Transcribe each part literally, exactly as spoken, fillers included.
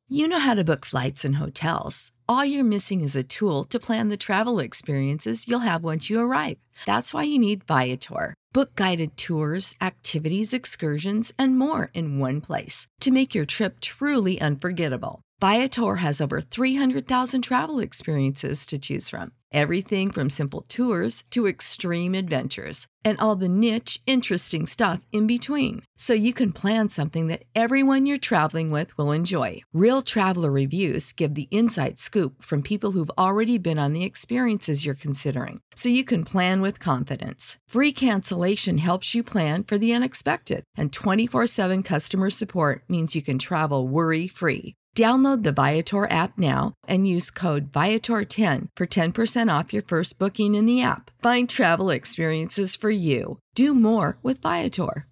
You know how to book flights and hotels. All you're missing is a tool to plan the travel experiences you'll have once you arrive. That's why you need Viator. Book guided tours, activities, excursions, and more in one place to make your trip truly unforgettable. Viator has over three hundred thousand travel experiences to choose from. Everything from simple tours to extreme adventures and all the niche, interesting stuff in between. So you can plan something that everyone you're traveling with will enjoy. Real traveler reviews give the inside scoop from people who've already been on the experiences you're considering. So you can plan with confidence. Free cancellation helps you plan for the unexpected. And twenty-four seven customer support means you can travel worry-free. Download the Viator app now and use code Viator ten for ten percent off your first booking in the app. Find travel experiences for you. Do more with Viator.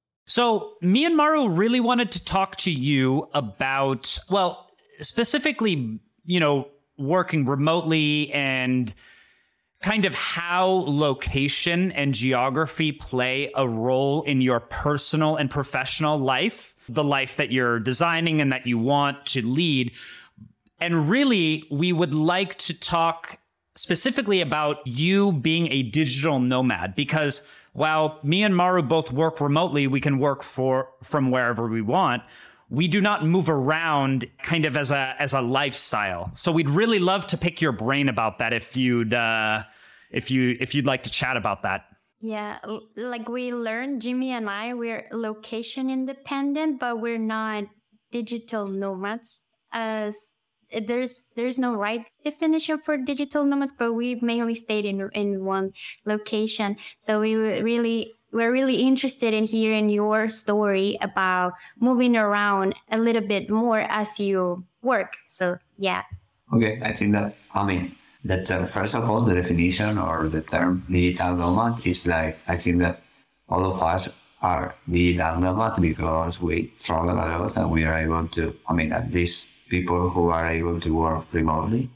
So me and Maru really wanted to talk to you about, well, specifically, you know, working remotely and kind of how location and geography play a role in your personal and professional life. The life that you're designing and that you want to lead. And really, we would like to talk specifically about you being a digital nomad, because while me and Maru both work remotely, we can work for from wherever we want. We do not move around kind of as a as a lifestyle. So we'd really love to pick your brain about that if you'd uh, if you if you'd like to chat about that. Yeah, like we learned, Jimmy and I, we're location independent, but we're not digital nomads. As there's there's no right definition for digital nomads, but we mainly stayed in in one location. So we were really we're really interested in hearing your story about moving around a little bit more as you work. So yeah. Okay, I think that I mean. That uh, first of all, the definition or the term digital nomad is like, I think that all of us are digital nomad because we travel a lot and we are able to, I mean, at least people who are able to work remotely.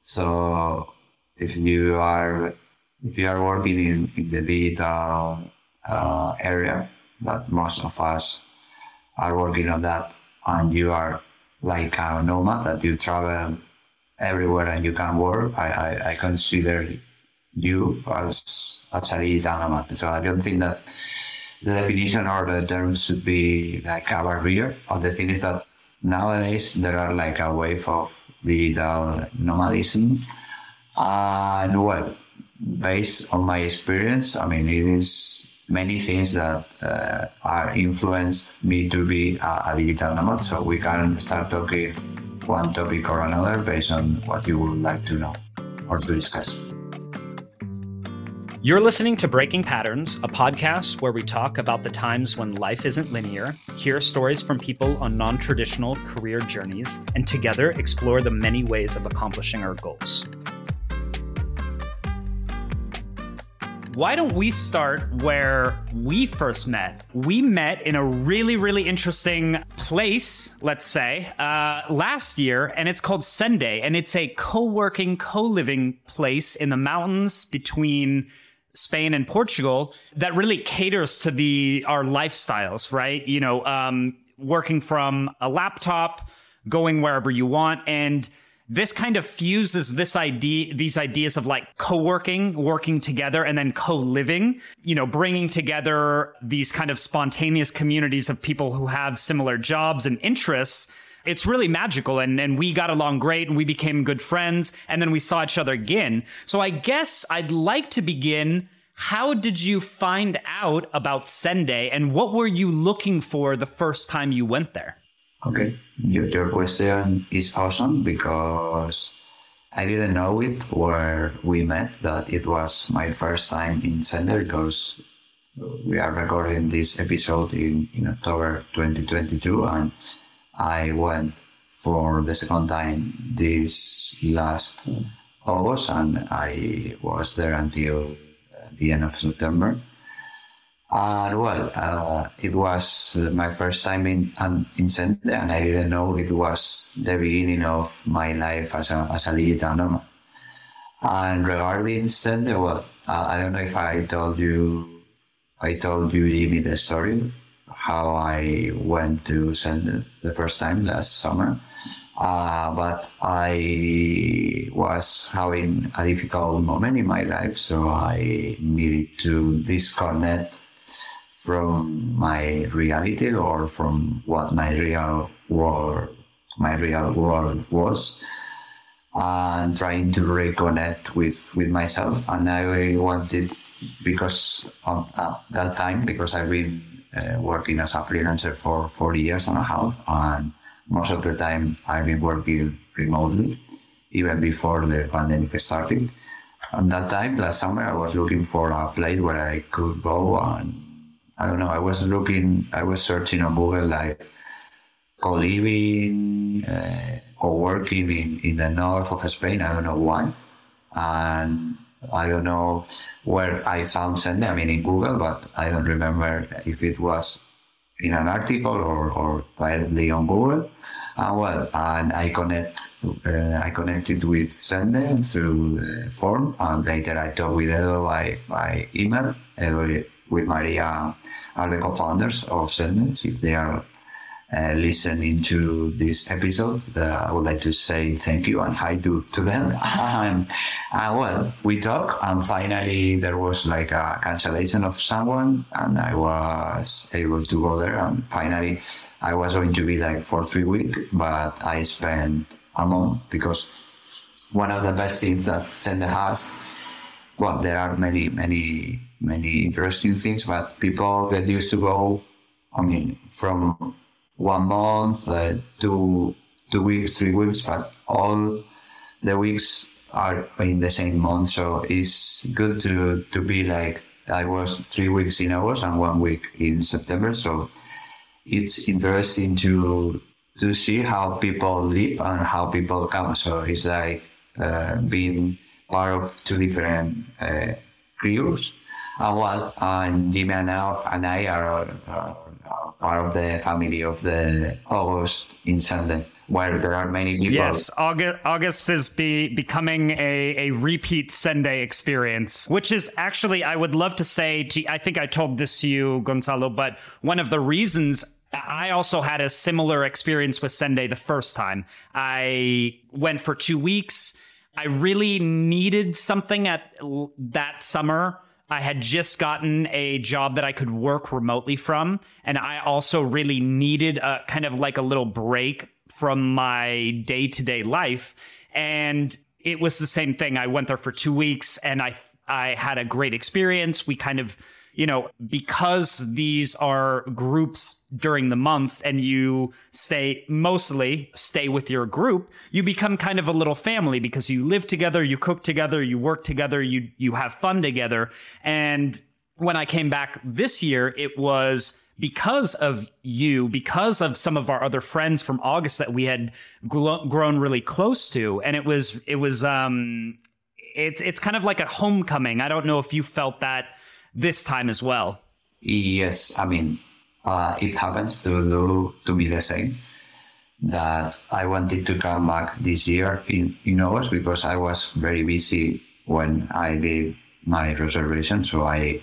So if you are, if you are working in, in the digital uh, area, that most of us are working on that, and you are like a nomad that you travel everywhere and you can work, I, I, I consider you as, as a digital nomad. So I don't think that the definition or the term should be like a barrier. But the thing is that nowadays there are like a wave of digital nomadism. And well, based on my experience, I mean, it is many things that uh, are influenced me to be a, a digital nomad. So we can start talking one topic or another based on what you would like to know or to discuss. You're listening to Breaking Patterns, a podcast where we talk about the times when life isn't linear, hear stories from people on non-traditional career journeys, and together explore the many ways of accomplishing our goals. Why don't we start where we first met? We met in a really, really interesting place, let's say, uh, last year, and it's called Sende, and it's a co-working, co-living place in the mountains between Spain and Portugal that really caters to the our lifestyles, right? You know, um, working from a laptop, going wherever you want, and this kind of fuses this idea, these ideas of like co-working, working together, and then co-living, you know, bringing together these kind of spontaneous communities of people who have similar jobs and interests. It's really magical. And, and we got along great and we became good friends. And then we saw each other again. So I guess I'd like to begin. How did you find out about Sende and what were you looking for the first time you went there? Okay, your, your question is awesome because I didn't know it where we met, that it was my first time in Sende because we are recording this episode in, in October twenty twenty-two and I went for the second time this last August and I was there until the end of September. And well, uh, it was uh, my first time in um, in Sende, and I didn't know it was the beginning of my life as a as a digital nomad. And regarding Sende, well, uh, I don't know if I told you, I told you, Jimmy, the story how I went to Sende the first time last summer. Uh, but I was having a difficult moment in my life, so I needed to disconnect from my reality or from what my real world, my real world was, and trying to reconnect with, with myself. And I wanted, because on, at that time, because I've been uh, working as a freelancer for four years and a half, and most of the time I've been working remotely, even before the pandemic started. At that time, last summer, I was looking for a place where I could go, and I don't know, I was looking, I was searching on Google like co-living, uh, co-working in, in the north of Spain, I don't know why. And I don't know where I found Sende, I mean in Google, but I don't remember if it was in an article or, or directly on Google. Uh, well, and I connect, uh, I connected with Sende through the form, and later I talked with Edo by, by email. Edo with Maria are the co-founders of Sende. If they are uh, listening to this episode, uh, I would like to say thank you and hi to, to them. and, and well, we talked, and finally there was like a cancellation of someone, and I was able to go there. And finally, I was going to be like for three weeks, but I spent a month, because one of the best things that Sende has, well, there are many, many, many interesting things, but people get used to go, I mean, from one month, uh, to two weeks, three weeks, but all the weeks are in the same month. So it's good to, to be like, I was three weeks in August and one week in September. So it's interesting to to see how people live and how people come. So it's like uh, being part of two different uh, crews. And well, and Jimmy and I, and I are, are, are part of the family of the August in Sende, where there are many people. Yes, August, August is be, becoming a, a repeat Sende experience, which is actually, I would love to say, to, I think I told this to you, Gonzalo, but one of the reasons I also had a similar experience with Sende the first time. I went for two weeks. I really needed something at that summer. I had just gotten a job that I could work remotely from. And I also really needed a kind of like a little break from my day-to-day life. And it was the same thing. I went there for two weeks and I, I had a great experience. We kind of, you know, because these are groups during the month and you stay, mostly stay with your group, you become kind of a little family because you live together, you cook together, you work together, you, you have fun together. And when I came back this year, it was because of you, because of some of our other friends from August that we had gl- grown really close to. And it was, it was, um, it's, it's kind of like a homecoming. I don't know if you felt that this time as well. Yes, I mean, uh, it happens to do to be the same. That I wanted to come back this year in, in August because I was very busy when I gave my reservation. So I,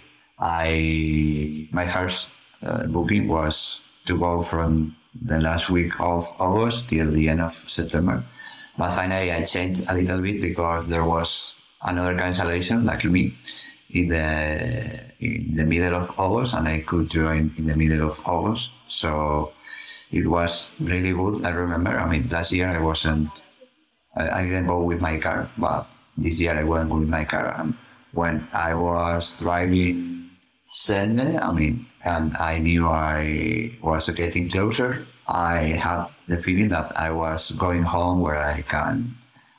I my first uh, booking was to go from the last week of August till the end of September. But finally, I changed a little bit because there was another cancellation, like me, in the in the middle of August, and I could join in the middle of August. So it was really good. I remember, I mean, last year I wasn't, I, I didn't go with my car, but this year I went with my car. And when I was driving Sende, I mean, and I knew I was getting closer, I had the feeling that I was going home where I can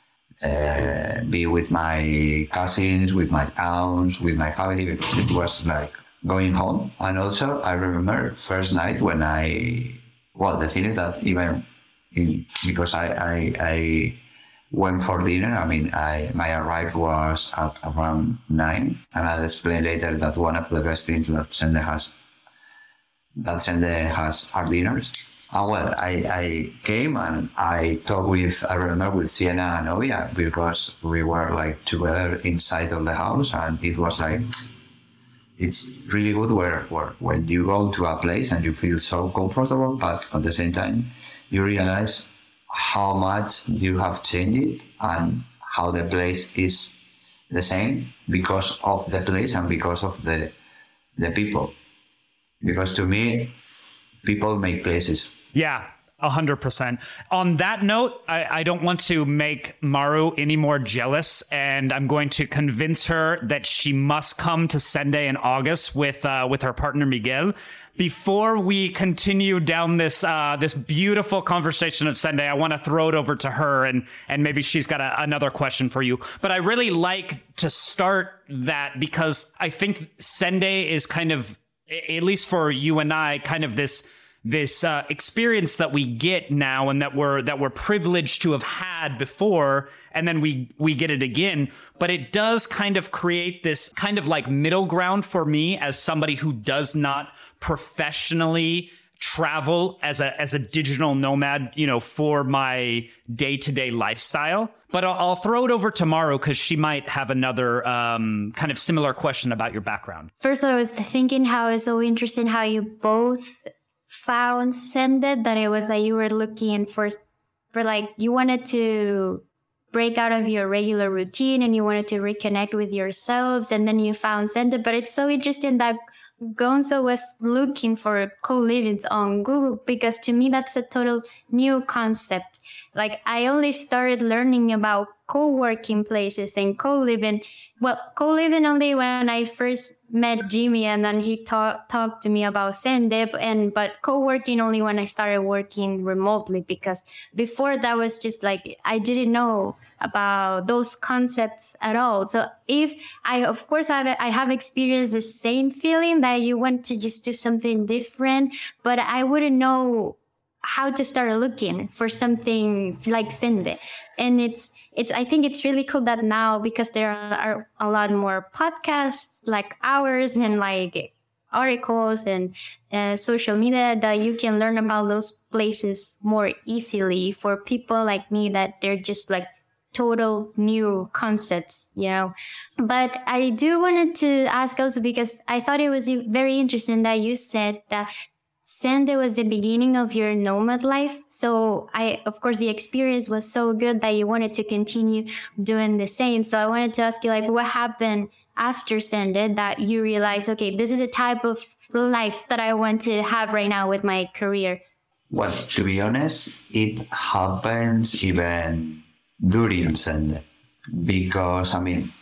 Uh, be with my cousins, with my aunts, with my family. It was like going home. And also, I remember first night when I, well, the thing is that even in, because I, I, I went for dinner, I mean, I my arrival was at around nine, and I'll explain later that one of the best things that Sende has, that Sende has are dinners. And well, I, I came and I talked with, I remember with Sienna and Ovia, because we were like together inside of the house, and it was like, it's really good where, where when you go to a place and you feel so comfortable, but at the same time, you realize how much you have changed and how the place is the same because of the place and because of the the people. Because to me, people make places. Yeah, one hundred percent. On that note, I, I don't want to make Maru any more jealous, and I'm going to convince her that she must come to Sende in August with uh, with her partner Miguel. Before we continue down this uh, this beautiful conversation of Sende, I want to throw it over to her, and and maybe she's got a, another question for you. But I really like to start that because I think Sende is kind of, at least for you and I, kind of this this uh, experience that we get now and that we're that we're privileged to have had before, and then we we get it again. But it does kind of create this kind of like middle ground for me as somebody who does not professionally travel as a as a digital nomad, you know, for my day-to-day lifestyle. But I'll, I'll throw it over to Maru because she might have another um, kind of similar question about your background. First, I was thinking how it's so interesting how you both found Sende, that it was like you were looking for, for like you wanted to break out of your regular routine and you wanted to reconnect with yourselves, and then you found Sende. But it's so interesting that Gonzo was looking for co-livings on Google, because to me that's a total new concept. Like I only started learning about co-working places and co-living. Well, co-living only when I first met Jimmy, and then he talked talked to me about Sende, and but co-working only when I started working remotely, because before that was just like I didn't know about those concepts at all. So if I, of course, I have, I have experienced the same feeling that you want to just do something different, but I wouldn't know how to start looking for something like Sende. And it's, it's, I think it's really cool that now, because there are a lot more podcasts like ours and like articles and uh, social media, that you can learn about those places more easily for people like me that they're just like total new concepts, you know. But I do wanted to ask also, because I thought it was very interesting that you said that Sende was the beginning of your nomad life. So I, of course, the experience was so good that you wanted to continue doing the same. So I wanted to ask you, like, what happened after Sende that you realized, okay, this is a type of life that I want to have right now with my career? Well, to be honest, it happens even during Sende, because I mean,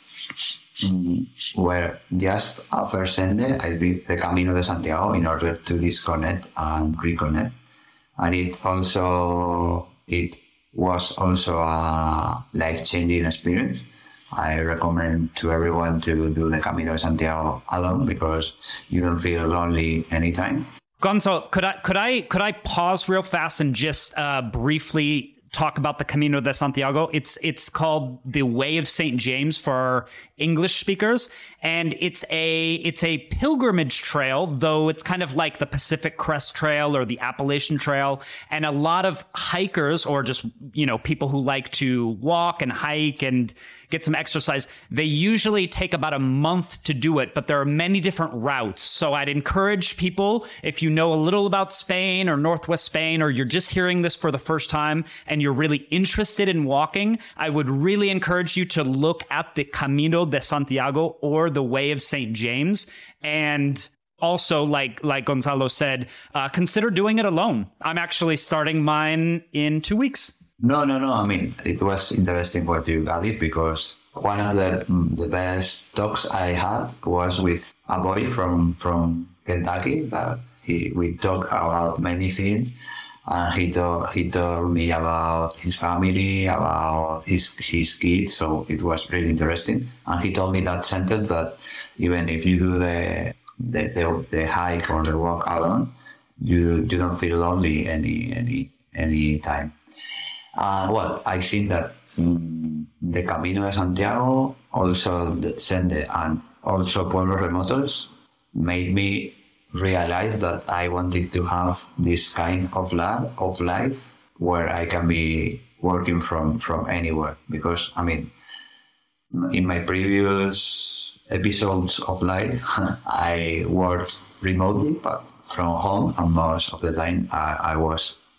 where just after Sende, I did the Camino de Santiago in order to disconnect and reconnect, and it also it was also a life-changing experience. I recommend to everyone to do the Camino de Santiago alone, because you don't feel lonely anytime. Gonzo, could I could I could I pause real fast and just uh, briefly talk about the Camino de Santiago? It's it's called the Way of Saint James for our English speakers, and it's a it's a pilgrimage trail, though it's kind of like the Pacific Crest Trail or the Appalachian Trail, and a lot of hikers, or just, you know, people who like to walk and hike and get some exercise, they usually take about a month to do it, but there are many different routes. So I'd encourage people, if you know a little about Spain or Northwest Spain, or you're just hearing this for the first time and you're really interested in walking, I would really encourage you to look at the Camino de Santiago or the Way of Saint James. And also, like like Gonzalo said, uh, consider doing it alone. I'm actually starting mine in two weeks. No, no, no. I mean, it was interesting what you added, because one of the, the best talks I had was with a boy from, from Kentucky. That he we talked about many things, and he told he told me about his family, about his his kids. So it was really interesting. And he told me that sentence, that even if you do the the the, the hike or the walk alone, you you don't feel lonely any any any time. Uh, well, I think that um, the Camino de Santiago, also the Sende, and also Pueblos Remotos made me realize that I wanted to have this kind of life, of life where I can be working from, from anywhere. Because, I mean, in my previous episodes of life, I worked remotely, but from home, and most of the time I, I was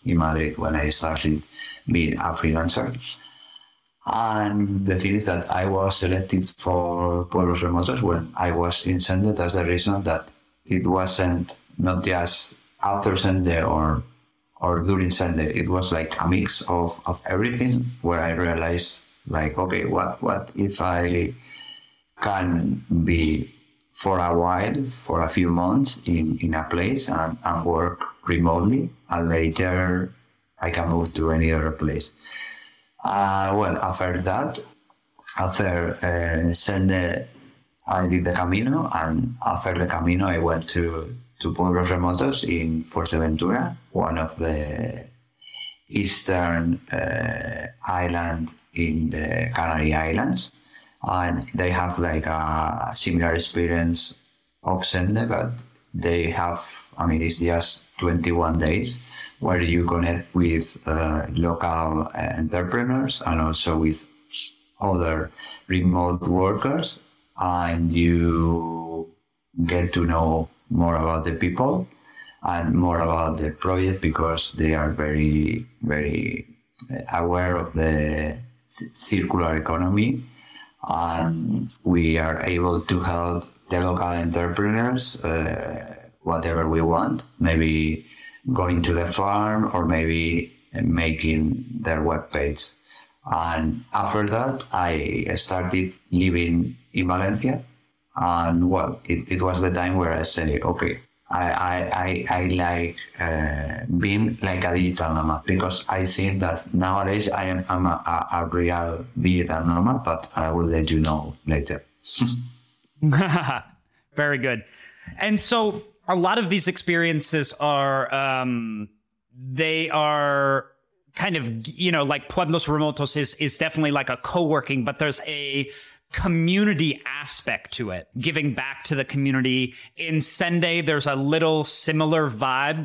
in Madrid when I started being a freelancer. And the thing is that I was selected for Pueblos Remotos when I was in Sende. That's the reason that it wasn't not just after Sende or or during Sende. It was like a mix of, of everything where I realized, like, okay, what, what if I can be for a while, for a few months in, in a place and, and work remotely, and later I can move to any other place. Uh, well, after that, after uh, Sende, I did the Camino, and after the Camino, I went to, to Pueblos Remotos in Fuerteventura, one of the eastern uh, island in the Canary Islands. And they have like a similar experience of Sende, but they have, I mean, it's just twenty-one days where you connect with uh, local uh, entrepreneurs and also with other remote workers, and you get to know more about the people and more about the project because they are very, very aware of the circular economy. And we are able to help the local entrepreneurs, uh, whatever we want, maybe going to the farm or maybe making their webpage. And after that, I started living in Valencia. And well, it, it was the time where I said, okay, I, I, I, I like uh, being like a digital nomad, because I think that nowadays I am I'm a, a, a real digital nomad, but I will let you know later. Very good. And so a lot of these experiences are, um, they are kind of, you know, like Pueblos Remotos is, is definitely like a co-working, but there's a community aspect to it, giving back to the community. In Sende, there's a little similar vibe,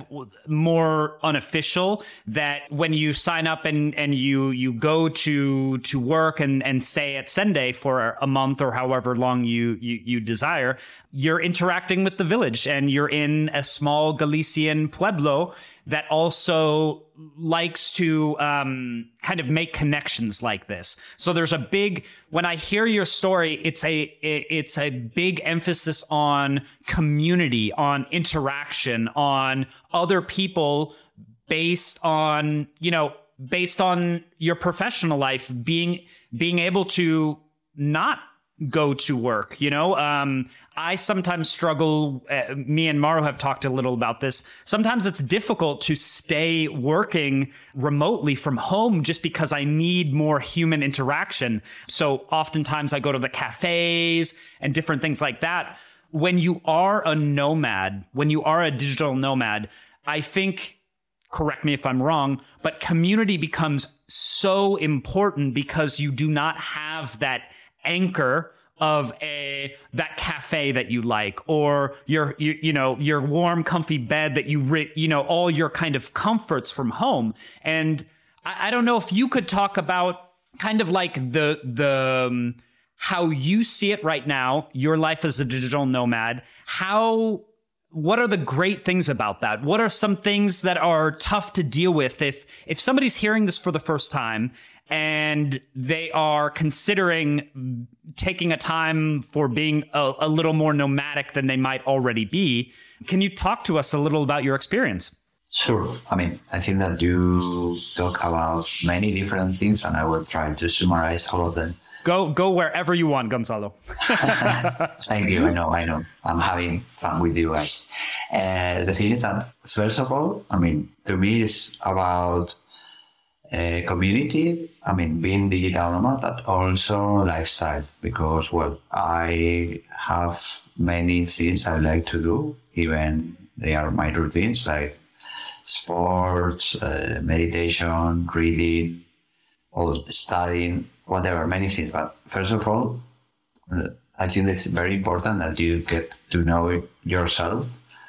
more unofficial, that when you sign up and, and you you go to to work and, and stay at Sende for a month or however long you, you, you desire, you're interacting with the village and you're in a small Galician pueblo that also likes to um, kind of make connections like this. So there's a big, when I hear your story, it's a it's a big emphasis on community, on interaction, on other people, based on, you know, based on your professional life, being being able to not go to work, you know? Um, I sometimes struggle, uh, me and Mauro have talked a little about this. Sometimes it's difficult to stay working remotely from home just because I need more human interaction. So oftentimes I go to the cafes and different things like that. When you are a nomad, when you are a digital nomad, I think, correct me if I'm wrong, but community becomes so important because you do not have that anchor of a that cafe that you like, or your you, you know your warm comfy bed that you re, you know all your kind of comforts from home. And I, I don't know if you could talk about kind of like the the um, how you see it right now, your life as a digital nomad. How what are the great things about that? What are some things that are tough to deal with if if somebody's hearing this for the first time and they are considering taking a time for being a, a little more nomadic than they might already be? Can you talk to us a little about your experience? Sure. I mean, I think that you talk about many different things, and I will try to summarize all of them. Go go wherever you want, Gonzalo. Thank you. I know, I know. I'm having fun with you guys. Uh, the thing is that, first of all, I mean, to me, it's about uh, community. I mean, being digital nomad, but also lifestyle. Because, well, I have many things I like to do, even they are my routines, like sports, uh, meditation, reading, or studying, whatever, many things. But first of all, uh, I think it's very important that you get to know yourself,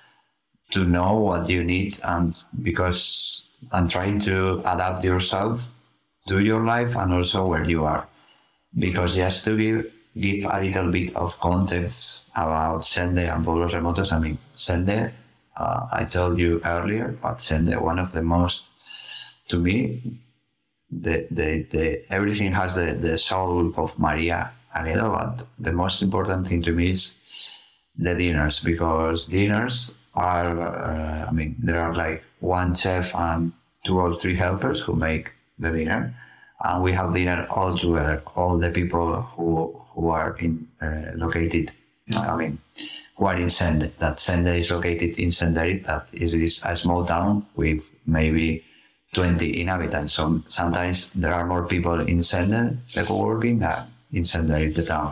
to know what you need, and because and trying to adapt yourself to your life and also where you are. Because just to give, give a little bit of context about Sende and Pueblos Remotos, I mean, Sende, uh, I told you earlier, but Sende, one of the most to me, the, the, the, everything has the, the soul of Maria Anedo, but the most important thing to me is the dinners, because dinners are, uh, I mean, there are like one chef and two or three helpers who make the dinner, and we have dinner all together, all the people who who are in uh, located, I mean, who are in Sende. That Sende is located in Senderit, that is, is a small town with maybe twenty inhabitants. So sometimes there are more people in Sende, the co-working, than in Senderit, the town.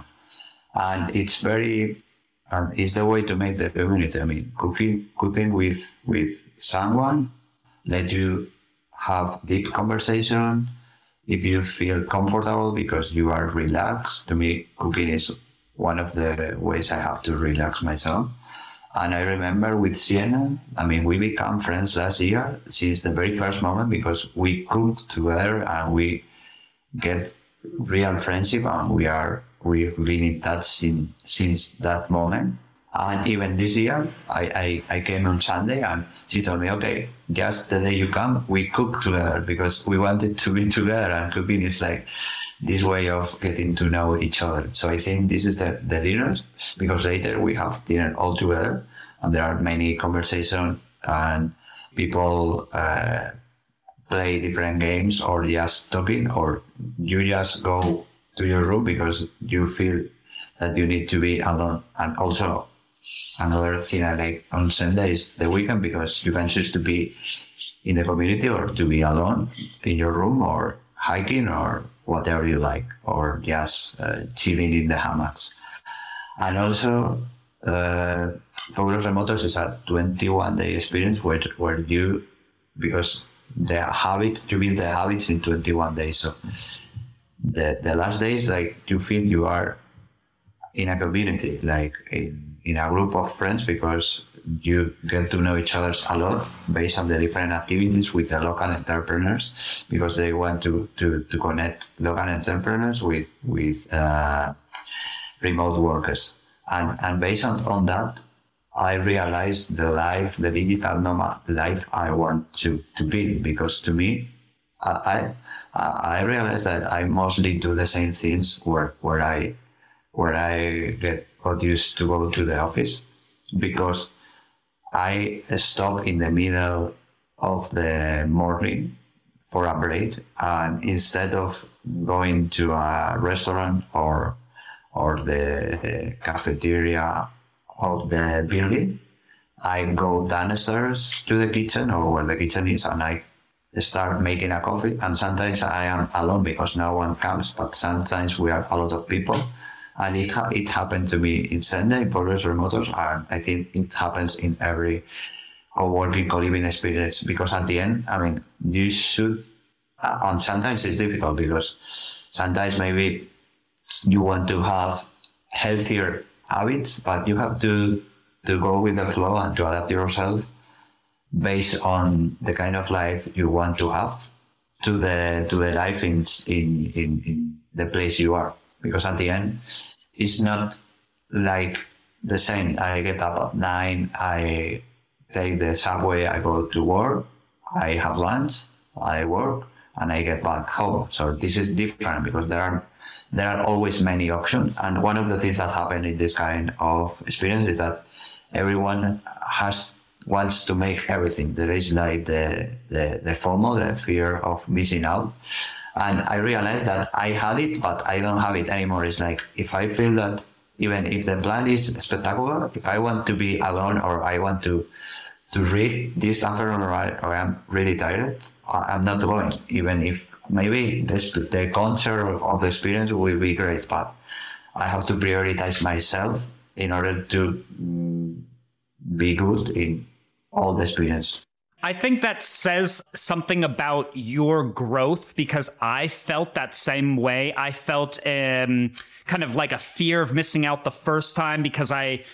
And it's very, and it's the way to make the community. I mean, cooking, cooking with, with someone, let you have deep conversation, if you feel comfortable because you are relaxed. To me, cooking is one of the ways I have to relax myself. And I remember with Sienna, I mean, we became friends last year since the very first moment, because we cooked together and we get real friendship, and we are, we've been in touch in, since that moment. And even this year, I, I, I came on Sunday and she told me, okay, just the day you come, we cook together, because we wanted to be together, and cooking is like this way of getting to know each other. So I think this is the, the dinners, because later we have dinner all together and there are many conversations and people uh, play different games or just talking, or you just go to your room because you feel that you need to be alone. And also, another thing I like on Sunday is the weekend, because you can choose to be in the community or to be alone in your room, or hiking, or whatever you like, or just uh, chilling in the hammocks. And also, uh, Pueblos Remotos is a twenty-one day experience where, where you, because the habits, you build the habits in twenty-one days. So the, the last days, like, you feel you are in a community, like in, in a group of friends, because you get to know each other a lot based on the different activities with the local entrepreneurs, because they want to, to, to connect local entrepreneurs with, with uh, remote workers. And, and based on, on that, I realized the life, the digital nomad life I want to, to build, because to me, I, I, I realized that I mostly do the same things where, where I, where I get got used to go to the office, because I stop in the middle of the morning for a break, and instead of going to a restaurant or or the cafeteria of the building, I go downstairs to the kitchen, or where the kitchen is, and I start making a coffee. And sometimes I am alone because no one comes, but sometimes we are a lot of people. And it ha- it happened to me in Sende, in Pueblos Remotos, and I think it happens in every co-working, co-living experience, because at the end, I mean, you should, uh, and sometimes it's difficult, because sometimes maybe you want to have healthier habits, but you have to, to go with the flow and to adapt yourself based on the kind of life you want to have to the, to the life in, in, in, in the place you are. Because at the end, it's not like the same. I get up at nine, I take the subway, I go to work, I have lunch, I work, and I get back home. So this is different, because there are there are always many options. And one of the things that happen in this kind of experience is that everyone has wants to make everything. There is like the the, the FOMO, the fear of missing out. And I realized that I had it, but I don't have it anymore. It's like, if I feel that even if the plan is spectacular, if I want to be alone, or I want to to read this afternoon, or, I, or I'm really tired, I'm not going. Even if maybe this, the concert of the experience will be great, but I have to prioritize myself in order to mm, be good in all the experience. I think that says something about your growth, because I felt that same way. I felt um, kind of like a fear of missing out the first time, because I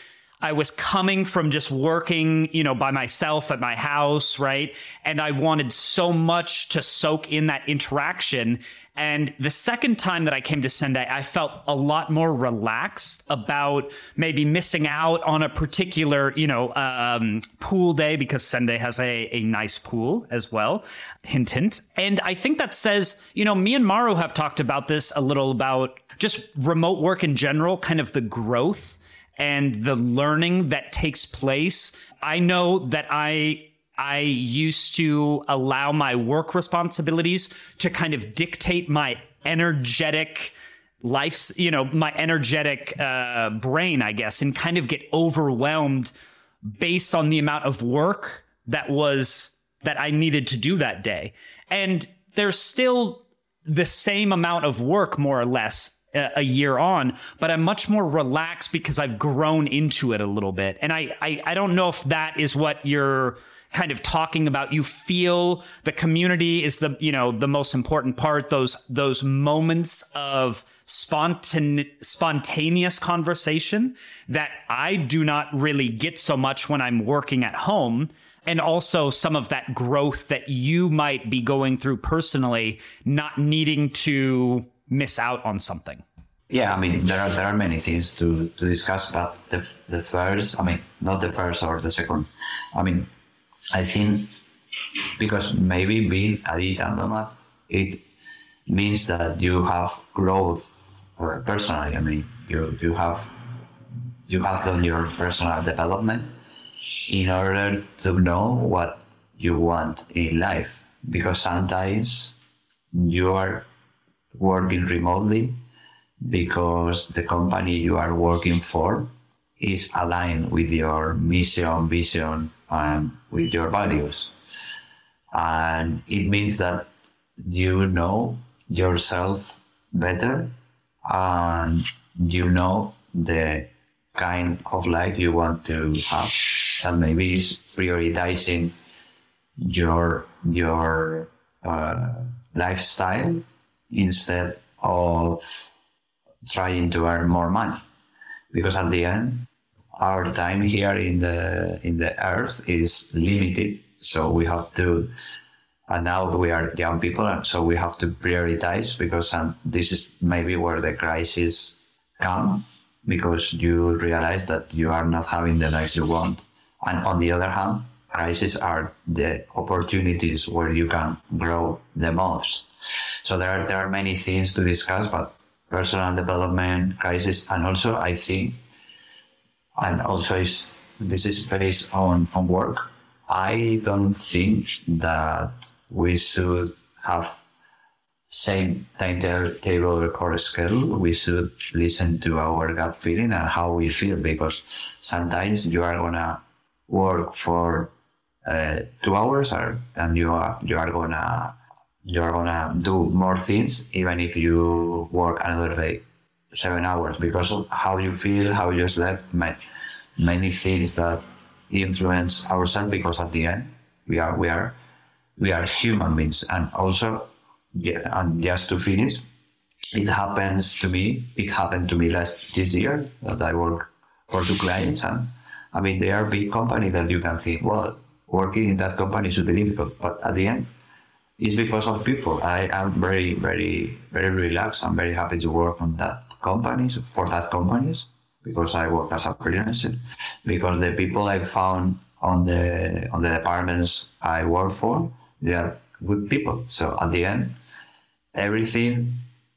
I was coming from just working, you know, by myself at my house, right? And I wanted so much to soak in that interaction. And the second time that I came to Sendai, I felt a lot more relaxed about maybe missing out on a particular, you know, um, pool day, because Sendai has a, a nice pool as well. Hint, hint. And I think that says, you know, me and Maru have talked about this a little, about just remote work in general, kind of the growth and the learning that takes place. I know that I I used to allow my work responsibilities to kind of dictate my energetic life, you know, my energetic uh, brain, I guess, and kind of get overwhelmed based on the amount of work that was that I needed to do that day. And there's still the same amount of work, more or less, a year on, but I'm much more relaxed because I've grown into it a little bit. And I, I, I don't know if that is what you're kind of talking about. You feel the community is the, you know, the most important part, those, those moments of spontane- spontaneous conversation that I do not really get so much when I'm working at home. And also some of that growth that you might be going through personally, not needing to miss out on something. Yeah, I mean, there are there are many things to, to discuss, but the the first, I mean, not the first or the second. I mean, I think because maybe being a digital nomad, it means that you have growth uh, personally. I mean, you you have you have done your personal development in order to know what you want in life, because sometimes you are working remotely because the company you are working for is aligned with your mission, vision, and with your values. And it means that you know yourself better and you know the kind of life you want to have, and maybe is prioritizing your, your uh, lifestyle instead of trying to earn more money, because at the end, our time here in the in the earth is limited. So we have to, and now we are young people, and so we have to prioritize, because um, this is maybe where the crisis come, because you realize that you are not having the life you want. And on the other hand, crises are the opportunities where you can grow the most. So there are, there are many things to discuss, but personal development, crisis, and also I think, and also is, this is based on, on work, I don't think that we should have same timetable or schedule. We should listen to our gut feeling and how we feel, because sometimes you are gonna work for uh, two hours or, and you are you are gonna you're gonna do more things even if you work another day, seven hours, because of how you feel, how you slept, many things that influence ourselves, because at the end we are we are we are human beings. And also, yeah, and just to finish, it happens to me, it happened to me last this year that I work for two clients, and I mean they are big companies that you can think, well, working in that company should be difficult, but at the end it's because of people. I am very, very, very relaxed. I'm very happy to work on that companies, for that companies, because I work as a freelancer, because the people I found on the on the departments I work for, they are good people. So at the end, everything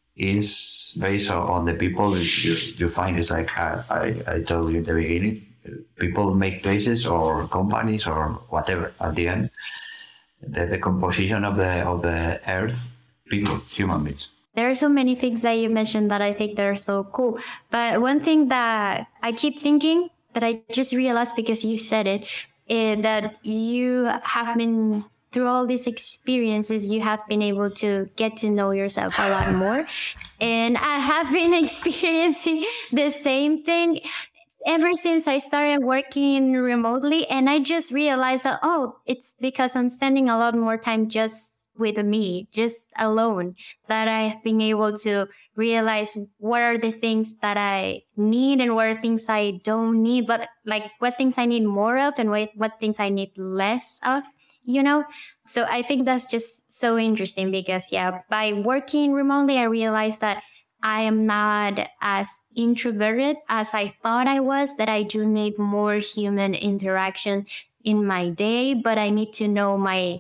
is based on the people you, you find. It's like I, I, I told you in the beginning, people make places or companies or whatever. At the end, the, the composition of the of the earth, people, human beings. There are so many things that you mentioned that I think they're so cool. But one thing that I keep thinking that I just realized because you said it, is that you have been, through all these experiences, you have been able to get to know yourself a lot more. And I have been experiencing the same thing ever since I started working remotely. And I just realized that, oh, it's because I'm spending a lot more time just with me, just alone, that I've been able to realize what are the things that I need and what are things I don't need, but like what things I need more of and what, what things I need less of, you know? So I think that's just so interesting because, yeah, by working remotely, I realized that I am not as introverted as I thought I was, that I do need more human interaction in my day, but I need to know my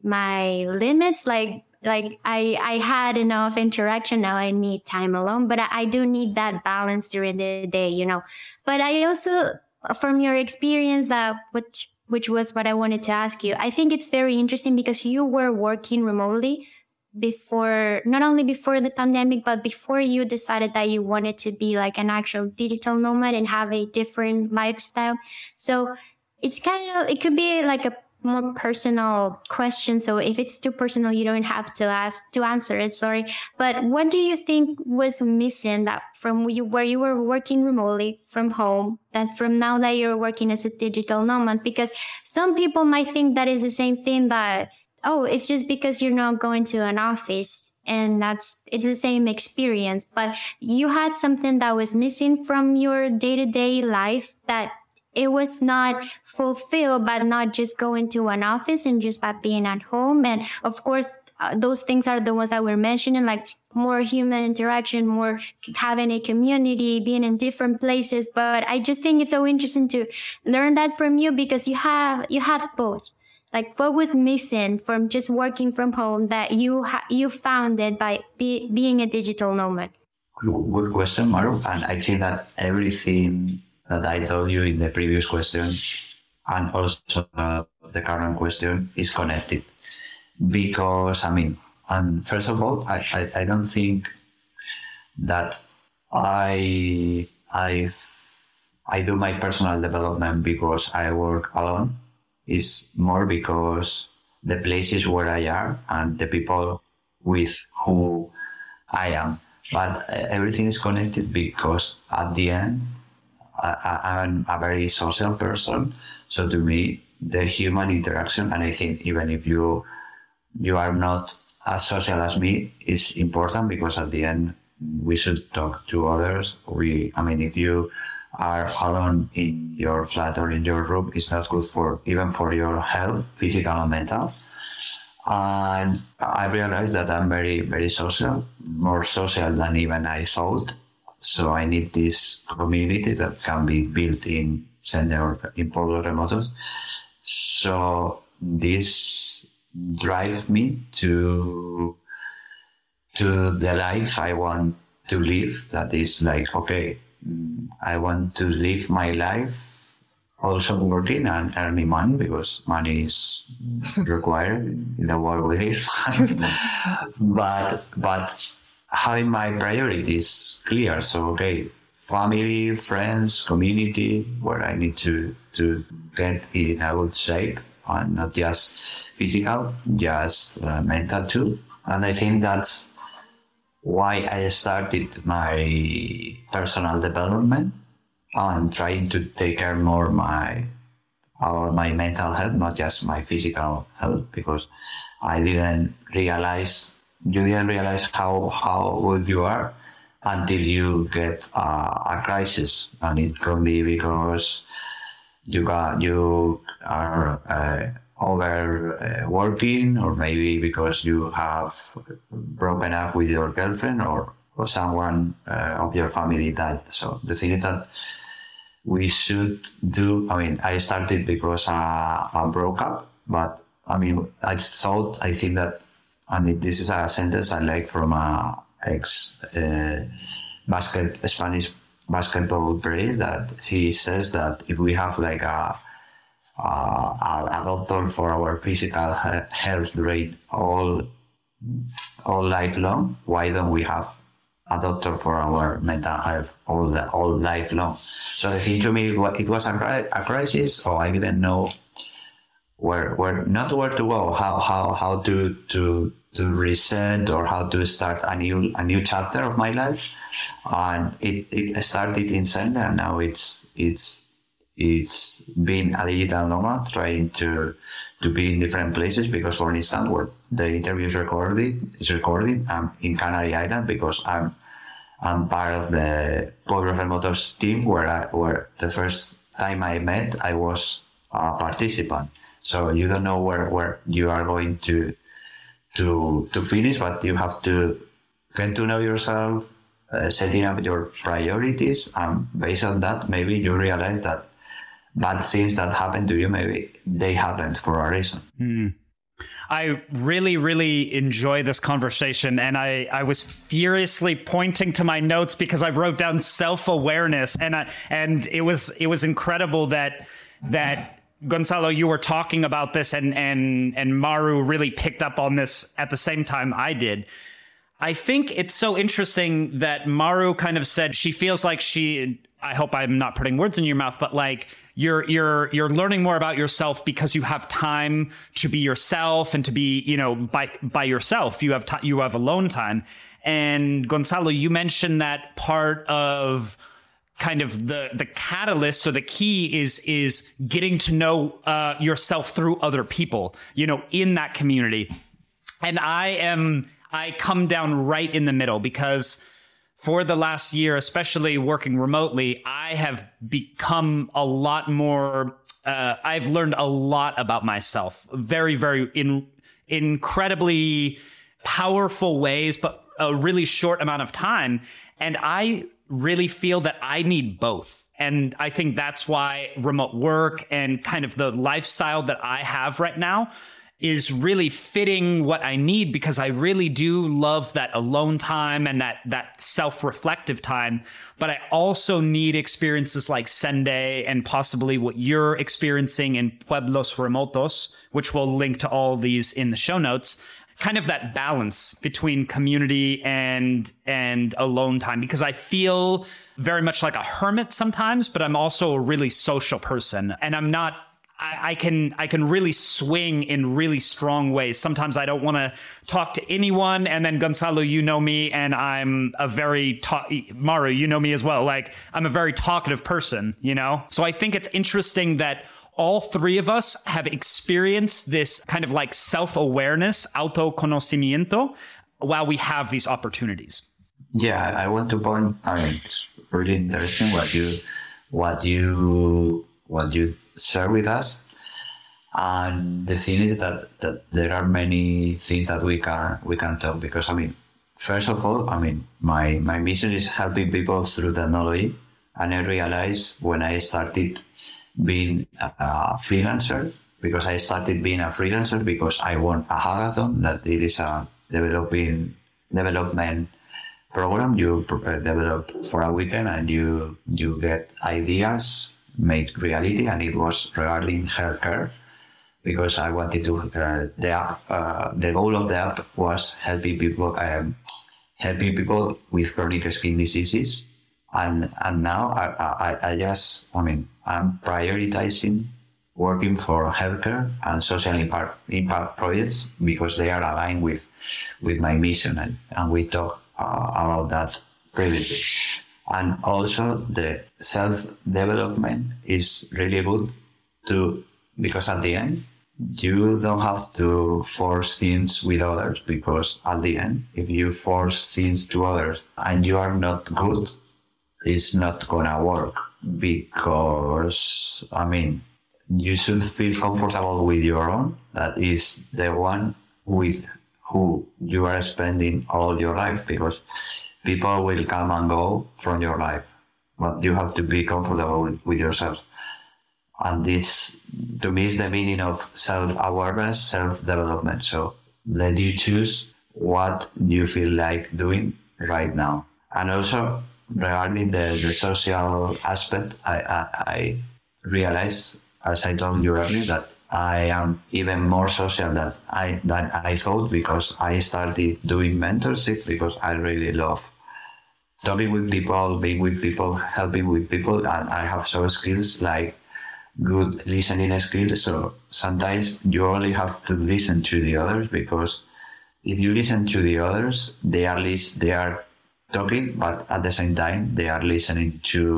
my limits. Like like I I had enough interaction, now I need time alone, but I, I do need that balance during the day, you know. But I also, from your experience, that which which was what I wanted to ask you, I think it's very interesting because you were working remotely before, not only before the pandemic, but before you decided that you wanted to be like an actual digital nomad and have a different lifestyle. So it's kind of, it could be like a more personal question. So if it's too personal, you don't have to ask to answer it. Sorry. But what do you think was missing that from you, where you were working remotely from home, that from now that you're working as a digital nomad? Because some people might think that is the same thing, that, oh, it's just because you're not going to an office and that's, it's the same experience. But you had something that was missing from your day-to-day life, that it was not fulfilled, but not just going to an office and just by being at home. And of course, uh, those things are the ones that we're mentioning, like more human interaction, more having a community, being in different places. But I just think it's so interesting to learn that from you, because you have, you had both. Like, what was missing from just working from home that you ha- you found it by be- being a digital nomad? Good question, Maru. And I think that everything that I told you in the previous question and also uh, the current question is connected. Because, I mean, and first of all, I, I, I don't think that I, I, I do my personal development because I work alone. It's more because the places where I am and the people with who I am. But uh, everything is connected because at the end, I, I'm a very social person. So to me, the human interaction, and I think even if you you are not as social as me, is important, because at the end we should talk to others. We, I mean, if you are alone in your flat or in your room, it's not good for even for your health, physical and mental. And I realized that I'm very, very social, more social than even I thought. So I need this community that can be built in Sender or in Polo Remotos. So this drives me to to the life I want to live. That is like, okay, I want to live my life also working and earning money, because money is required in the world we live. but but having my priorities clear. So, okay, family, friends, community, where I need to, to get in a good shape, and not just physical, just uh, mental too. And I think that's why I started my personal development and trying to take care more my about my mental health, not just my physical health, because I didn't realize you didn't realize how how good you are until you get uh, a crisis, and it can be because you got you are uh, overworking, uh, or maybe because you have broken up with your girlfriend, or, or someone uh, of your family died. So the thing is that we should do, I mean, I started because uh, I broke up, but I mean, I thought, I think that, and this is a sentence I like from a ex uh, basket, Spanish basketball player, that he says that if we have like a, a, a doctor for our physical health rate all, all life long, why don't we have a doctor for our mental health all the, all life long? So I think to me it was a, a crisis, or I didn't know where where not where to go, how how how to to to reset, or how to start a new a new chapter of my life. And it, it started in Sender, and now it's it's it's being a digital nomad, trying to to be in different places. Because, for instance, what the interview is recorded is recording. I'm in Canary Island because I'm I'm part of the Pueblos Remotos team, where I, where the first time I met, I was a participant. So you don't know where, where you are going to to to finish, but you have to get to know yourself, uh, setting up your priorities, and based on that, maybe you realize that bad things that happen to you, maybe they happened for a reason. Mm. I really, really enjoy this conversation, and I, I was furiously pointing to my notes because I wrote down self-awareness, and I, and it was it was incredible that that Gonzalo, you were talking about this, and and and Maru really picked up on this at the same time I did. I think it's so interesting that Maru kind of said she feels like she, I hope I'm not putting words in your mouth, but like you're you're you're learning more about yourself because you have time to be yourself and to be, you know, by by yourself. You have t- you have alone time. And Gonzalo, you mentioned that part of kind of the the catalyst, or the key is is getting to know uh, yourself through other people, you know, in that community. And I am I come down right in the middle, because for the last year, especially working remotely, I have become a lot more, uh, I've learned a lot about myself, very, very in incredibly powerful ways, but a really short amount of time. And I really feel that I need both. And I think that's why remote work and kind of the lifestyle that I have right now is really fitting what I need, because I really do love that alone time and that that self-reflective time. But I also need experiences like Sende and possibly what you're experiencing in Pueblos Remotos, which we'll link to all these in the show notes. Kind of that balance between community and and alone time, because I feel very much like a hermit sometimes, but I'm also a really social person, and I'm not I, I can I can really swing in really strong ways. Sometimes I don't want to talk to anyone, and then Gonzalo, you know me, and I'm a very ta- Maru, you know me as well. Like, I'm a very talkative person, you know. So I think it's interesting that all three of us have experienced this kind of like self-awareness, autoconocimiento, while we have these opportunities. Yeah, I want to point. I mean, it's really interesting what you what you what you share with us. And the thing is that, that there are many things that we can we can talk, because I mean, first of all, I mean, my, my mission is helping people through technology. And I realized when I started being a, a freelancer, because I started being a freelancer because I won a hackathon, that it is a developing development program you uh, develop for a weekend, and you you get ideas made reality, and it was regarding healthcare, because I wanted to uh, the app uh, the goal of the app was helping people um, helping people with chronic skin diseases, and and now I, I I just I mean I'm prioritizing working for healthcare and social impact impact projects, because they are aligned with with my mission, and, and we talk uh, about that previously. And also the self-development is really good too, because at the end, you don't have to force things with others, because at the end, if you force things to others and you are not good, it's not gonna work, because, I mean, you should feel comfortable with your own. That is the one with who you are spending all your life, because people will come and go from your life, but you have to be comfortable with, with yourself. And this, to me, is the meaning of self-awareness, self-development. So let you choose what you feel like doing right now. And also, regarding the, the social aspect, I, I, I realized, as I told you earlier, that I am even more social than I, than I thought, because I started doing mentorship because I really love talking with people, being with people, helping with people, and I have some skills like good listening skills. So sometimes you only have to listen to the others, because if you listen to the others, they are least, they are talking, but at the same time they are listening to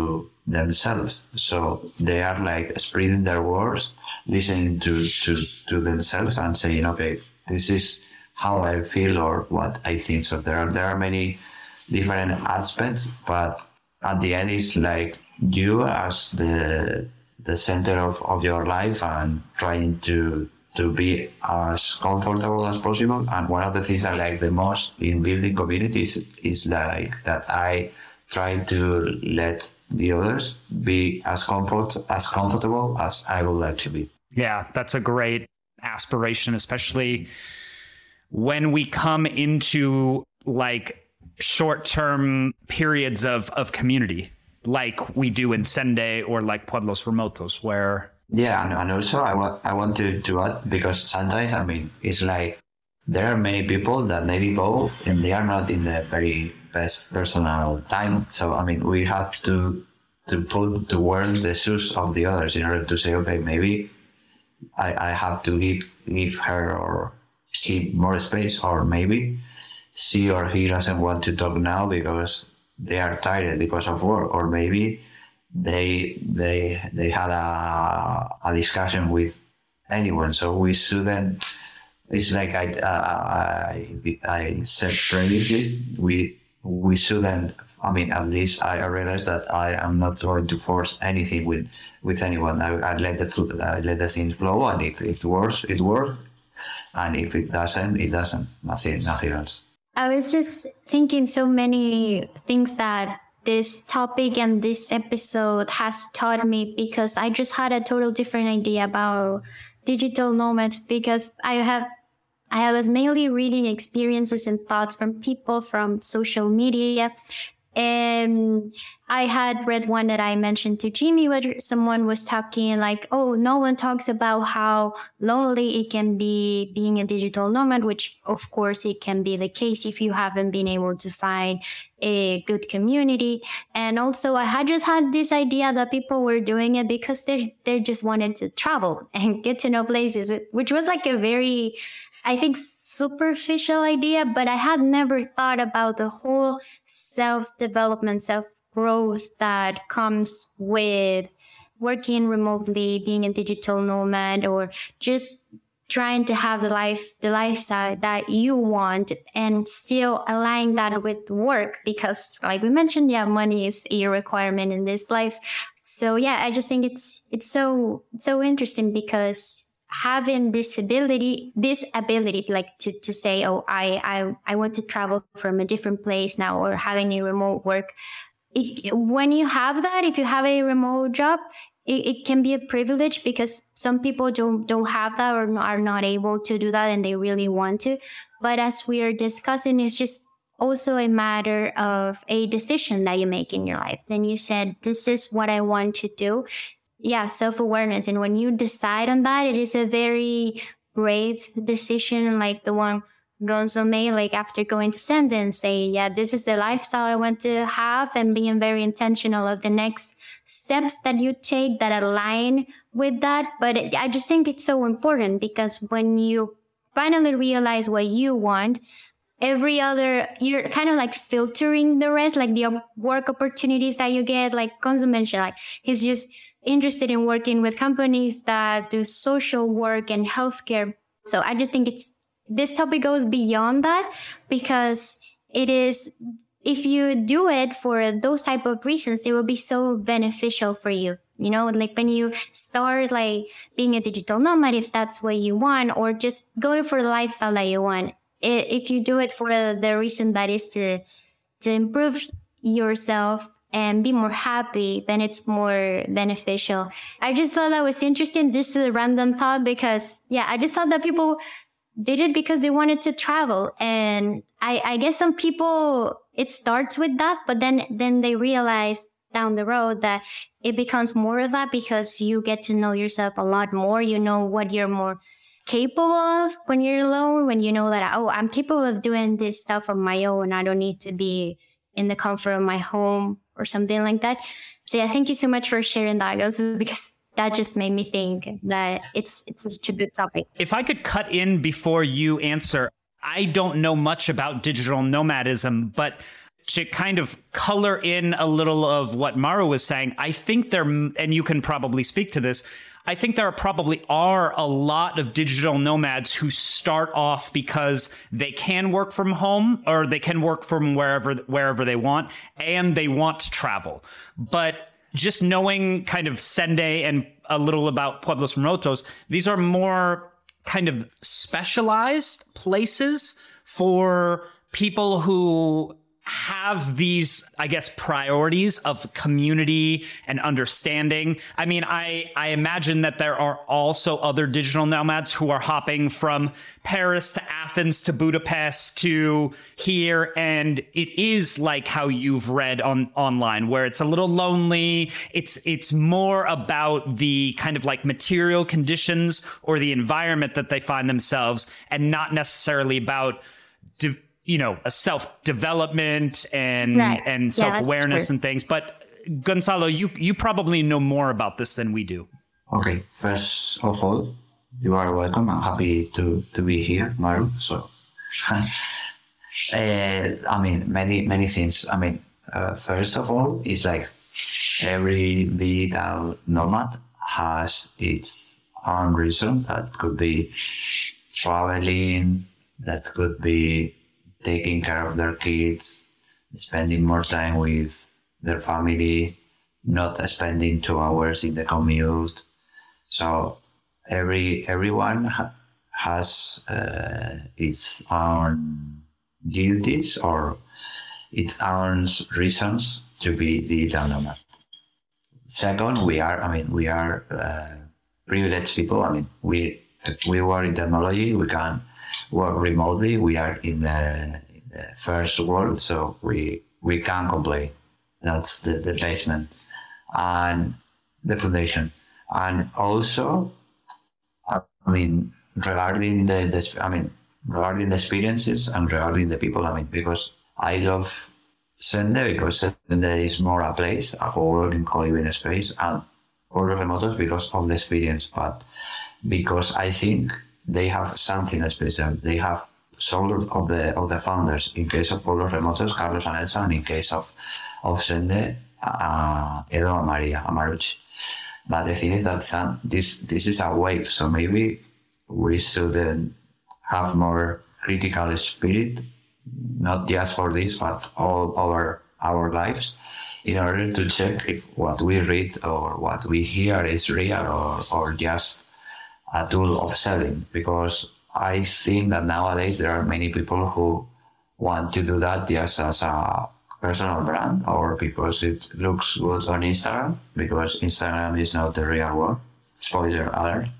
themselves. So they are like spreading their words, listening to, to, to themselves and saying, okay, this is how I feel or what I think. So there are, there are many different aspects, but at the end it's like you as the the center of, of your life and trying to to be as comfortable as possible. And one of the things I like the most in building communities is like that I try to let the others be as comfort as comfortable as I would like to be. Yeah, that's a great aspiration, especially when we come into like short-term periods of, of community, like we do in Sende or like Pueblos Remotos, where... Yeah, and, and also I, wa- I want to, to add, because sometimes, I mean, it's like there are many people that maybe go and they are not in the very best personal time. So, I mean, we have to to put to wear the shoes of the others in order to say, okay, maybe I, I have to give, give her or him more space, or maybe she or he doesn't want to talk now because they are tired because of work, or maybe they they they had a, a discussion with anyone. So we shouldn't. It's like I uh, I, I said previously. We we shouldn't. I mean, at least I realized that I am not going to force anything with with anyone. I, I let the I let the things flow, and if it works, it works, and if it doesn't, it doesn't. Nothing, nothing else. I was just thinking so many things that this topic and this episode has taught me, because I just had a total different idea about digital nomads, because I have I was mainly reading experiences and thoughts from people from social media. And I had read one that I mentioned to Jimmy, where someone was talking like, oh, no one talks about how lonely it can be being a digital nomad, which of course it can be the case if you haven't been able to find a good community. And also I had just had this idea that people were doing it because they they just wanted to travel and get to know places, which was like a very, I think, superficial idea, but I had never thought about the whole self-development, self-growth that comes with working remotely, being a digital nomad, or just trying to have the life, the lifestyle that you want and still align that with work, because like we mentioned, yeah, money is a requirement in this life. So yeah, I just think it's, it's so, so interesting, because having this ability, this ability, like to, to say, oh, I, I, I want to travel from a different place now, or having a remote work. It, when you have that, if you have a remote job, it, it can be a privilege, because some people don't, don't have that or are not able to do that and they really want to. But as we are discussing, it's just also a matter of a decision that you make in your life. Then you said, this is what I want to do. Yeah, self-awareness. And when you decide on that, it is a very brave decision, like the one Gonzo made, like after going to Sende and say, yeah, this is the lifestyle I want to have, and being very intentional of the next steps that you take that align with that. But it, I just think it's so important, because when you finally realize what you want, every other, you're kind of like filtering the rest, like the work opportunities that you get, like Gonzo mentioned, like he's just interested in working with companies that do social work and healthcare. So I just think it's, this topic goes beyond that, because it is, if you do it for those type of reasons, it will be so beneficial for you. You know, like when you start like being a digital nomad, if that's what you want, or just going for the lifestyle that you want, if you do it for the reason that is to, to improve yourself and be more happy, then it's more beneficial. I just thought that was interesting, just a random thought, because yeah, I just thought that people did it because they wanted to travel. And I, I guess some people, it starts with that, but then, then they realize down the road that it becomes more of that, because you get to know yourself a lot more. You know what you're more capable of when you're alone, when you know that, oh, I'm capable of doing this stuff on my own. I don't need to be in the comfort of my home or something like that. So yeah, thank you so much for sharing that, also, because that just made me think that it's it's such a good topic. If I could cut in before you answer, I don't know much about digital nomadism, but to kind of color in a little of what Maru was saying, I think there, and you can probably speak to this, I think there probably are a lot of digital nomads who start off because they can work from home or they can work from wherever wherever they want, and they want to travel. But just knowing kind of Sende and a little about Pueblos Remotos, these are more kind of specialized places for people who have these, I guess, priorities of community and understanding. I mean, I, I imagine that there are also other digital nomads who are hopping from Paris to Athens to Budapest to here. And it is like how you've read on online, where it's a little lonely. It's, it's more about the kind of like material conditions or the environment that they find themselves, and not necessarily about de- you know, a self-development and right. and yeah, self-awareness and things. But Gonzalo, you you probably know more about this than we do. Okay, first of all, you are welcome. I'm happy to, to be here, Maru. So, uh, I mean, many, many things. I mean, uh, first of all, it's like every digital nomad has its own reason. That could be traveling, that could be taking care of their kids, spending more time with their family, not spending two hours in the commute. So every everyone ha- has uh, its own duties or its own reasons to be digital nomad. Second, we are, I mean, we are uh, privileged people. I mean, we we work in technology. We can work remotely. We are in the, in the first world, so we we can't complain. That's the, the basement and the foundation. And also, I mean, regarding the, the I mean, regarding the experiences and regarding the people, I mean, because I love Sende because Sende is more a place, a co-working, co-living space, and Pueblos Remotos because of the experience, but because I think they have something special. They have some of the of the founders. In case of Pueblos Remotos, Carlos and Elsa, and in case of of Sende, uh, Edo and Maria Amarucci. But the thing is that some, this this is a wave, so maybe we should have more critical spirit, not just for this, but all over our lives, in order to check if what we read or what we hear is real or or just a tool of selling, because I think that nowadays there are many people who want to do that just as a personal brand or because it looks good on Instagram, because Instagram is not the real world. Spoiler alert.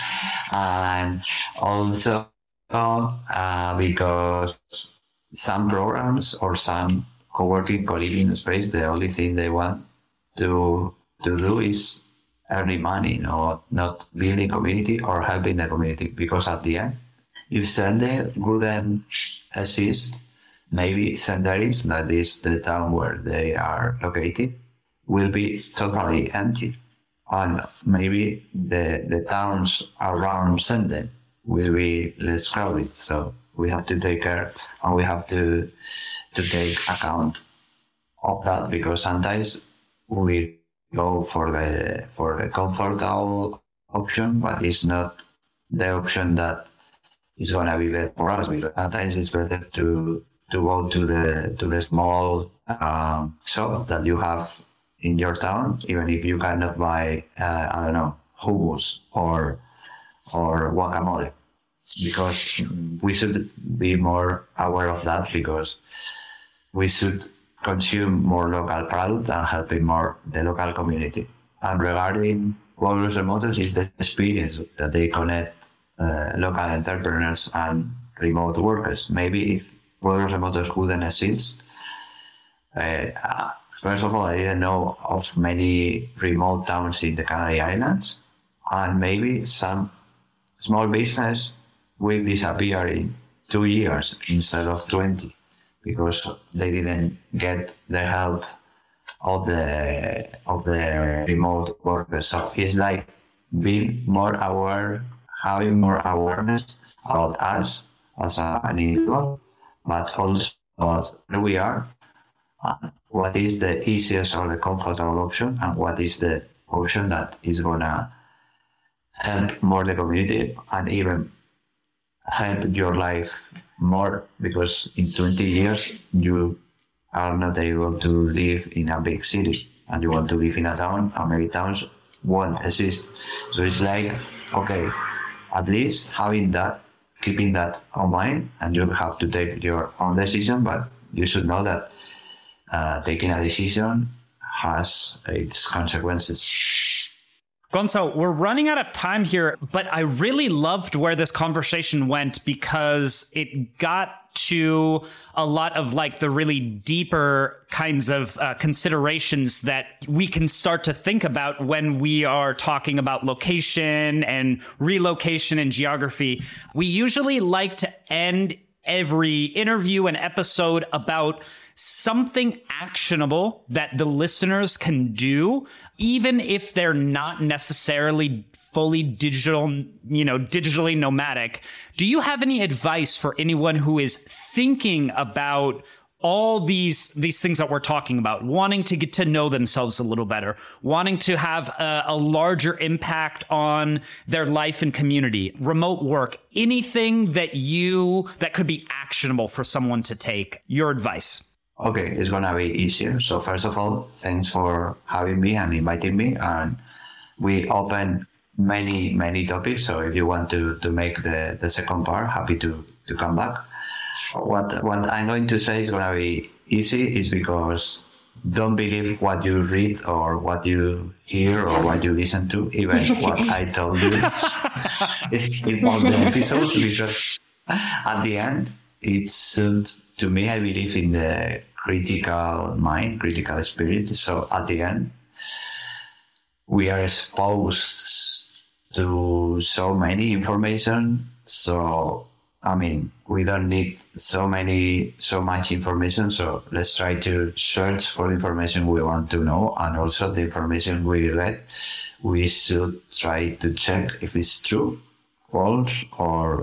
And also uh, because some programs or some co-working, co-living space, the only thing they want to to do is earning money, no, not building community or helping the community. Because at the end, if Sende wouldn't exist, maybe Senderis, that is the town where they are located, will be totally empty. And maybe the the towns around Sende will be less crowded. So we have to take care and we have to to take account of that, because sometimes we go for the for the comfortable option, but it's not the option that is gonna be better for us. Because sometimes it's better to to go to the to the small um, shop that you have in your town, even if you cannot buy uh, I don't know, hummus or or guacamole, because we should be more aware of that, because we should consume more local products and helping more the local community. And regarding Pueblos Remotos, is the experience that they connect uh, local entrepreneurs and remote workers. Maybe if Pueblos Remotos wouldn't exist, uh, first of all, I didn't know of many remote towns in the Canary Islands, and maybe some small business will disappear in two years instead of twenty. Because they didn't get the help of the of the remote workers. So it's like being more aware, having more awareness about us as an individual, but also about where we are uh, what is the easiest or the comfortable option, and what is the option that is gonna help more the community and even help your life more, because in twenty years you are not able to live in a big city and you want to live in a town, and maybe towns won't exist. So it's like, okay, at least having that, keeping that on mind, and you have to take your own decision, but you should know that uh, taking a decision has its consequences. Gonçalo, we're running out of time here, but I really loved where this conversation went because it got to a lot of like the really deeper kinds of uh, considerations that we can start to think about when we are talking about location and relocation and geography. We usually like to end every interview and episode about something actionable that the listeners can do, even if they're not necessarily fully digital, you know, digitally nomadic. Do you have any advice for anyone who is thinking about all these these things that we're talking about, wanting to get to know themselves a little better, wanting to have a, a larger impact on their life and community, remote work, anything that you that could be actionable for someone to take? Your advice. Okay, it's gonna be easier. So first of all, thanks for having me and inviting me. And we open many, many topics. So if you want to, to make the, the second part, happy to, to come back. What what I'm going to say is gonna be easy is because don't believe what you read or what you hear or what you listen to, even what I told you in all the episodes, because at the end, it's, uh, to me, I believe in the critical mind, critical spirit. So at the end, we are exposed to so many information. So, I mean, we don't need so many, so much information. So let's try to search for the information we want to know. And also the information we read, we should try to check if it's true, false, or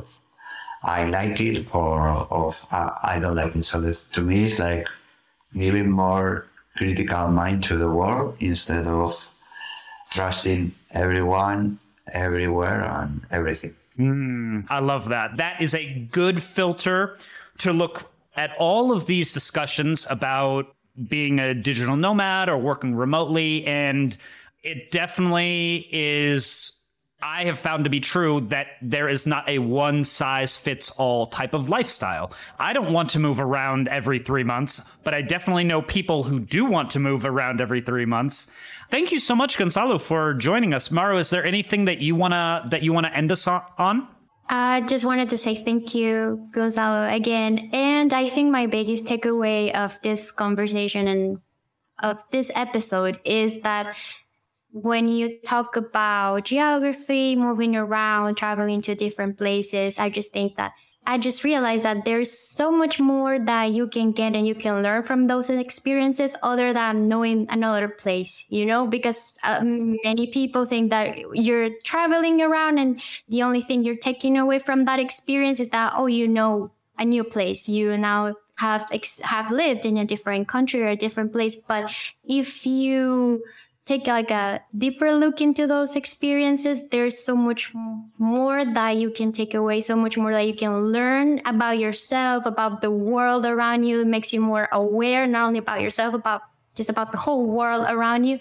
I like it, or of uh, I don't like it. So this, to me, it's like giving more critical mind to the world instead of trusting everyone, everywhere, and everything. Mm, I love that. That is a good filter to look at all of these discussions about being a digital nomad or working remotely. And it definitely is, I have found to be true, that there is not a one size fits all type of lifestyle. I don't want to move around every three months, but I definitely know people who do want to move around every three months. Thank you so much, Gonçalo, for joining us. Maru, is there anything that you wanna that you wanna end us on? I just wanted to say thank you, Gonçalo, again. And I think my biggest takeaway of this conversation and of this episode is that when you talk about geography, moving around, traveling to different places, I just think that I just realized that there's so much more that you can get and you can learn from those experiences other than knowing another place, you know, because um, many people think that you're traveling around and the only thing you're taking away from that experience is that, oh, you know, a new place. You now have, ex- have lived in a different country or a different place. But if you take like a deeper look into those experiences, there's so much more that you can take away, so much more that you can learn about yourself, about the world around you. It makes you more aware, not only about yourself, about just about the whole world around you.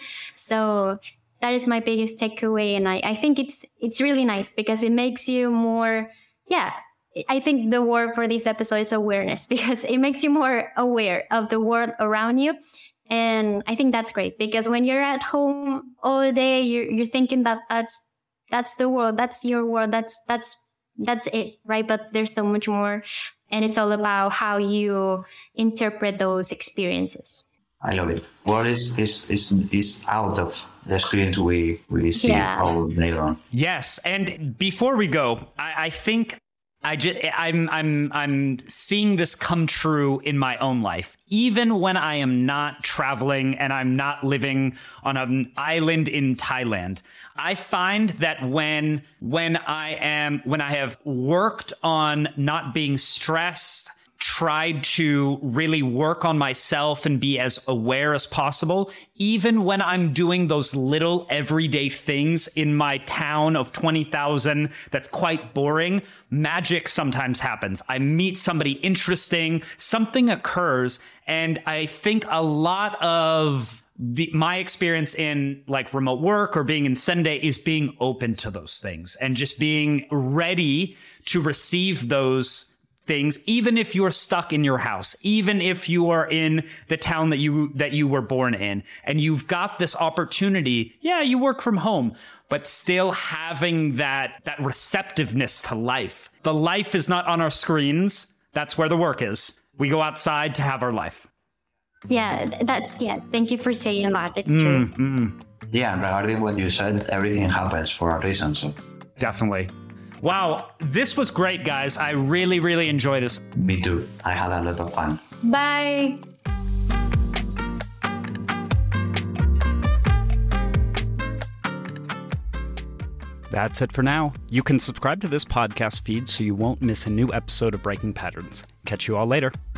So that is my biggest takeaway. And I, I think it's it's really nice because it makes you more, yeah, I think the word for this episode is awareness, because it makes you more aware of the world around you. And I think that's great because when you're at home all day, you're you're thinking that that's that's the world, that's your world, that's that's that's it, right? But there's so much more, and it's all about how you interpret those experiences. I love it. What is is is is out of the screens we we see yeah. all day long. Yes, and before we go, I, I think I just I'm I'm I'm seeing this come true in my own life. Even when I am not traveling and I'm not living on an island in Thailand, I find that when when I am when I have worked on not being stressed tried to really work on myself and be as aware as possible, even when I'm doing those little everyday things in my town of twenty thousand that's quite boring. Magic sometimes happens. I meet somebody interesting, something occurs, and I think a lot of the, my experience in like remote work or being in Sende is being open to those things and just being ready to receive those things, even if you're stuck in your house, even if you are in the town that you that you were born in, and you've got this opportunity. Yeah, you work from home, but still having that that receptiveness to life. The life is not on our screens. That's where the work is. We go outside to have our life. Yeah, that's yeah. Thank you for saying that. It's Mm, true. mm, Yeah, regarding what you said, everything happens for a reason. So definitely. Wow, this was great, guys. I really, really enjoy this. me too. I had a lot of fun. Bye. That's it for now. You can subscribe to this podcast feed so you won't miss a new episode of Breaking Patterns. Catch you all later.